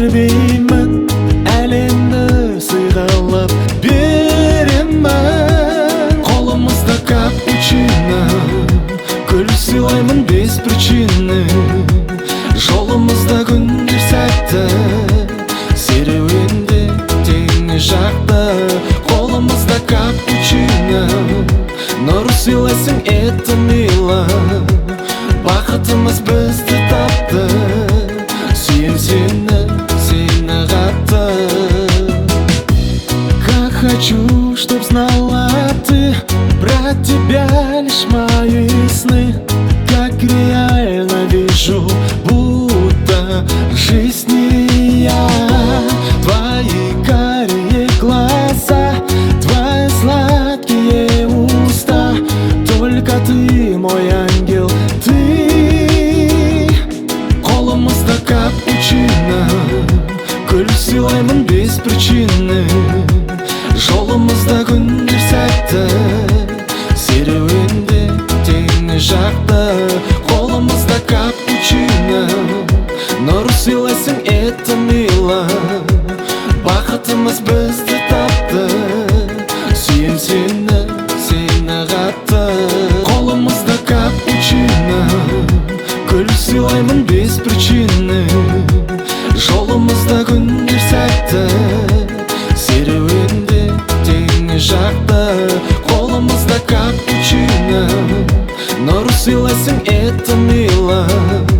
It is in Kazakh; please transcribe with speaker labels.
Speaker 1: бербеймін, әлемді сыйғалап беремін. Қолымызда капучино, гүл сыйлаймын без причины. Жолымызда күндер сәтті, серуенде теңі жақты. Қолымызда капучино, нұр сыйлайсың, это мило. Бақытымыз бізді тапты, сүйем сені, сені қатты. Как хочу, чтоб знала ты, про тебя лишь мои сны. Как реально вижу, будто жизнь не я. Твои карие глаза, твои сладкие уста, только ты мой ангел, ты. Қолымызда капучино, гүл сыйлаймын без причины. Жолымызда күндер сәтті, серуенде теңі жақты. Қолымызда капучино, нұр сыйлайсың, это мило. Бақытымыз бізді тапты, сүйем сені, сені қатты. Қолымызда капучино, гүл сыйлаймын без причины. Жолымызда күндер сәтті, серуенде теңі жақты. Қолымызда капучино, нұр сыйлайсың, это мило.